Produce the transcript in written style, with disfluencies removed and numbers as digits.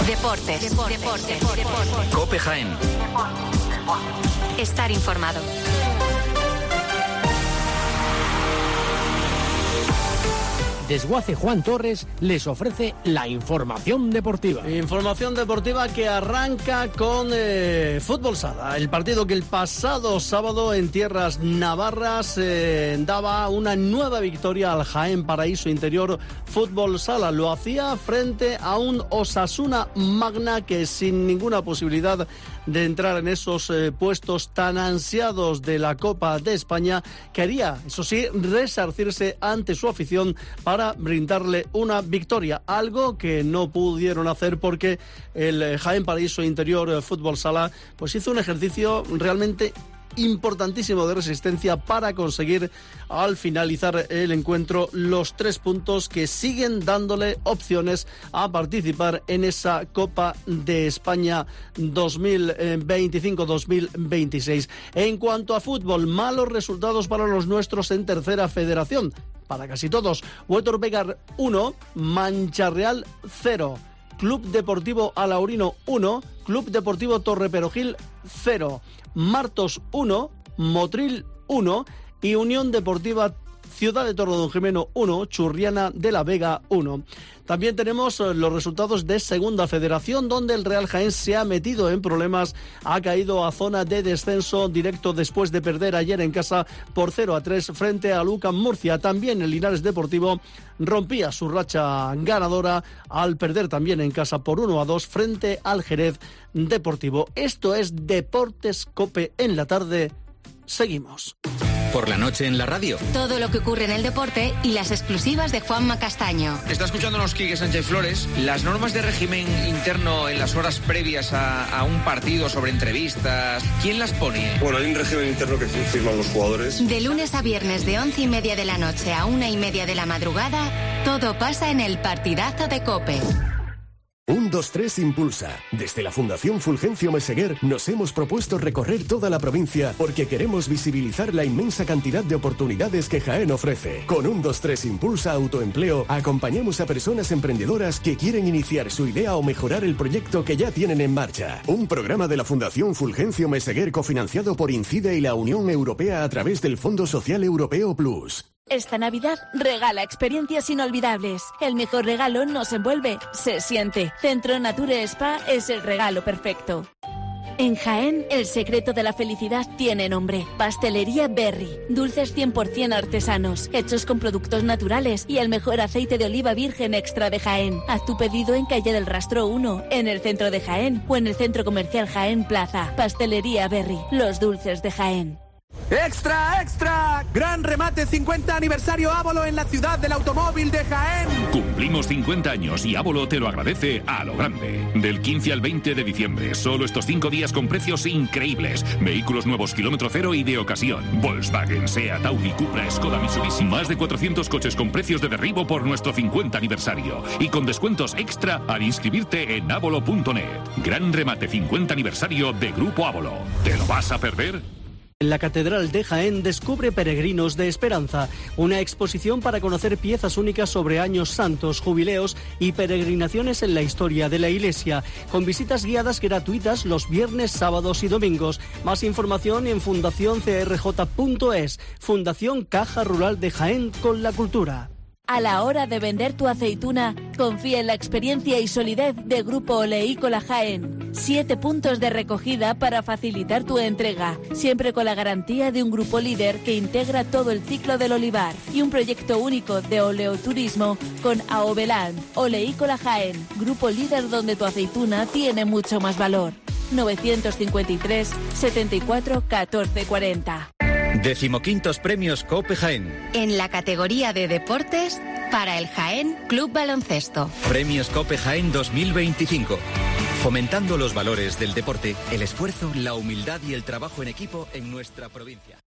Deportes. COPE Jaén. Estar informado. Desguace Juan Torres les ofrece la información deportiva. Información deportiva que arranca con fútbol sala. El partido que el pasado sábado en tierras navarras daba una nueva victoria al Jaén Paraíso Interior Fútbol Sala. Lo hacía frente a un Osasuna Magna que sin ninguna posibilidad de entrar en esos puestos tan ansiados de la Copa de España, quería, eso sí, resarcirse ante su afición para brindarle una victoria, algo que no pudieron hacer porque el Jaén Paraíso Interior Fútbol Sala pues hizo un ejercicio realmente importantísimo de resistencia para conseguir al finalizar el encuentro los 3 puntos que siguen dándole opciones a participar en esa Copa de España 2025-2026. En cuanto a fútbol, malos resultados para los nuestros en tercera federación, para casi todos. Huétor Begar 1, Mancharreal 0. Club Deportivo Alaurino 1, Club Deportivo Torreperogil 0, Martos 1, Motril 1 y Unión Deportiva Ciudad de Torredonjimeno 1, Churriana de la Vega 1. También tenemos los resultados de Segunda Federación, donde el Real Jaén se ha metido en problemas, ha caído a zona de descenso directo después de perder ayer en casa por 0-3 frente a Lucan Murcia. También el Linares Deportivo rompía su racha ganadora al perder también en casa por 1-2 frente al Jerez Deportivo. Esto es Deportes COPE en la tarde. Seguimos. Por la noche en la radio. Todo lo que ocurre en el deporte y las exclusivas de Juanma Castaño. Está escuchándonos Quique Sánchez Flores. Las normas de régimen interno en las horas previas a un partido sobre entrevistas, ¿quién las pone? Bueno, hay un régimen interno que firman los jugadores. De lunes a viernes de 11:30 de la noche a 1:30 de la madrugada, todo pasa en el partidazo de COPE. 1, 2, 3 Impulsa. Desde la Fundación Fulgencio Meseguer nos hemos propuesto recorrer toda la provincia porque queremos visibilizar la inmensa cantidad de oportunidades que Jaén ofrece. Con 1, 2, 3 Impulsa Autoempleo acompañamos a personas emprendedoras que quieren iniciar su idea o mejorar el proyecto que ya tienen en marcha. Un programa de la Fundación Fulgencio Meseguer cofinanciado por INCIDE y la Unión Europea a través del Fondo Social Europeo Plus. Esta Navidad regala experiencias inolvidables. El mejor regalo no se envuelve, se siente. Centro Nature Spa es el regalo perfecto. En Jaén, el secreto de la felicidad tiene nombre. Pastelería Berry. Dulces 100% artesanos, hechos con productos naturales y el mejor aceite de oliva virgen extra de Jaén. Haz tu pedido en Calle del Rastro 1, en el centro de Jaén o en el Centro Comercial Jaén Plaza. Pastelería Berry. Los dulces de Jaén. ¡Extra, extra! Gran remate 50 aniversario Ávolo en la ciudad del automóvil de Jaén. Cumplimos 50 años y Ávolo te lo agradece a lo grande. Del 15 al 20 de diciembre, solo estos 5 días con precios increíbles. Vehículos nuevos kilómetro cero y de ocasión. Volkswagen, Seat, Audi, Cupra, Skoda, Mitsubishi. Más de 400 coches con precios de derribo por nuestro 50 aniversario. Y con descuentos extra al inscribirte en avolo.net. Gran remate 50 aniversario de Grupo Ávolo. ¿Te lo vas a perder? En la Catedral de Jaén descubre Peregrinos de Esperanza, una exposición para conocer piezas únicas sobre años santos, jubileos y peregrinaciones en la historia de la Iglesia, con visitas guiadas gratuitas los viernes, sábados y domingos. Más información en fundacioncrj.es, Fundación Caja Rural de Jaén con la Cultura. A la hora de vender tu aceituna, confía en la experiencia y solidez de Grupo Oleícola Jaén. 7 puntos de recogida para facilitar tu entrega, siempre con la garantía de un grupo líder que integra todo el ciclo del olivar y un proyecto único de oleoturismo con Aovelán. Oleícola Jaén, grupo líder donde tu aceituna tiene mucho más valor. 953 74 14 40. 15º Premios COPE Jaén. En la categoría de deportes, para el Jaén Club Baloncesto. Premios COPE Jaén 2025. Fomentando los valores del deporte, el esfuerzo, la humildad y el trabajo en equipo en nuestra provincia.